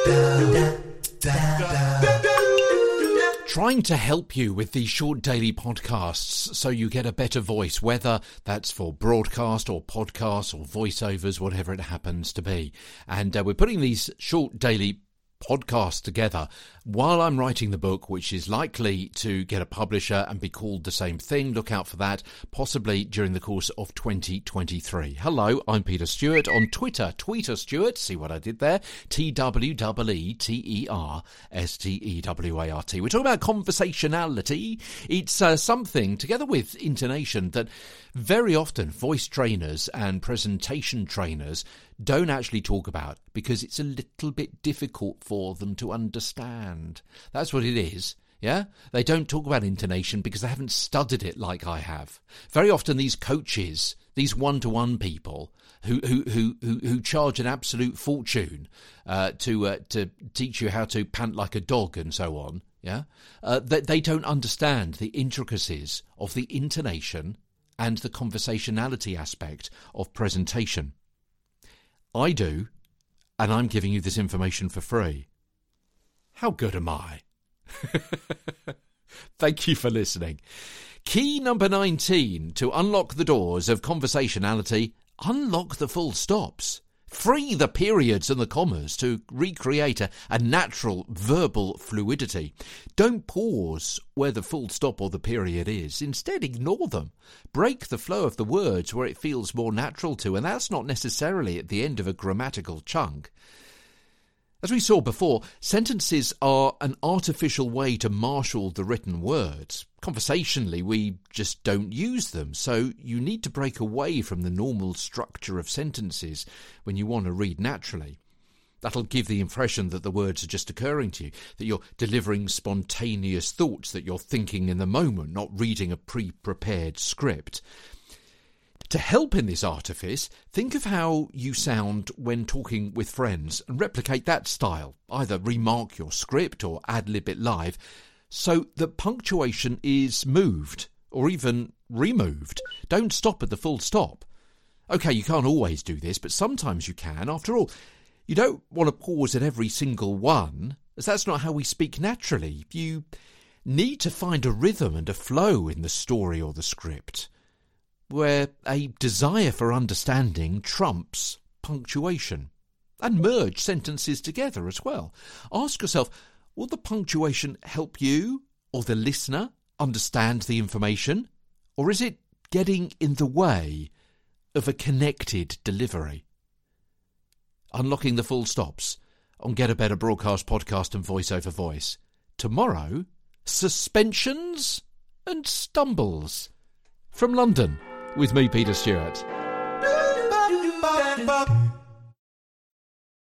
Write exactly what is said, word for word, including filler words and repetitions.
Trying to help you with these short daily podcasts so you get a better voice, whether that's for broadcast or podcasts or voiceovers, whatever it happens to be. And uh, we're putting these short daily podcasts together while I'm writing the book, which is likely to get a publisher and be called the same thing. Look out for that, possibly during the course of twenty twenty-three. Hello, I'm Peter Stewart on Twitter. Tweeter Stewart, see what I did there? T W E E T E R S T E W A R T. We're talking about conversationality. It's uh, something, together with intonation, that very often voice trainers and presentation trainers don't actually talk about because it's a little bit difficult for them to understand. That's what it is. Yeah, they don't talk about intonation because they haven't studied it like I have. Very often these coaches, these one-to-one people who who who who, who charge an absolute fortune uh, to uh, to teach you how to pant like a dog and so on, yeah, uh, they, they don't understand the intricacies of the intonation and the conversationality aspect of presentation. I do, and I'm giving you this information for free. How good am I? Thank you for listening. Key number nineteen to unlock the doors of conversationality: unlock the full stops. Free the periods and the commas to recreate a, a natural verbal fluidity. Don't pause where the full stop or the period is. Instead, ignore them. Break the flow of the words where it feels more natural to, and that's not necessarily at the end of a grammatical chunk. As we saw before, sentences are an artificial way to marshal the written words. Conversationally, we just don't use them, so you need to break away from the normal structure of sentences when you want to read naturally. That'll give the impression that the words are just occurring to you, that you're delivering spontaneous thoughts, that you're thinking in the moment, not reading a pre-prepared script. To help in this artifice, think of how you sound when talking with friends and replicate that style. Either remark your script or ad-lib it live so that punctuation is moved or even removed. Don't stop at the full stop. OK, you can't always do this, but sometimes you can. After all, you don't want to pause at every single one, as that's not how we speak naturally. You need to find a rhythm and a flow in the story or the script, where a desire for understanding trumps punctuation, and merge sentences together as well. Ask yourself, will the punctuation help you or the listener understand the information, or is it getting in the way of a connected delivery? Unlocking the full stops on Get a Better Broadcast Podcast and Voice Over Voice. Tomorrow, suspensions and stumbles. From London, with me, Peter Stewart.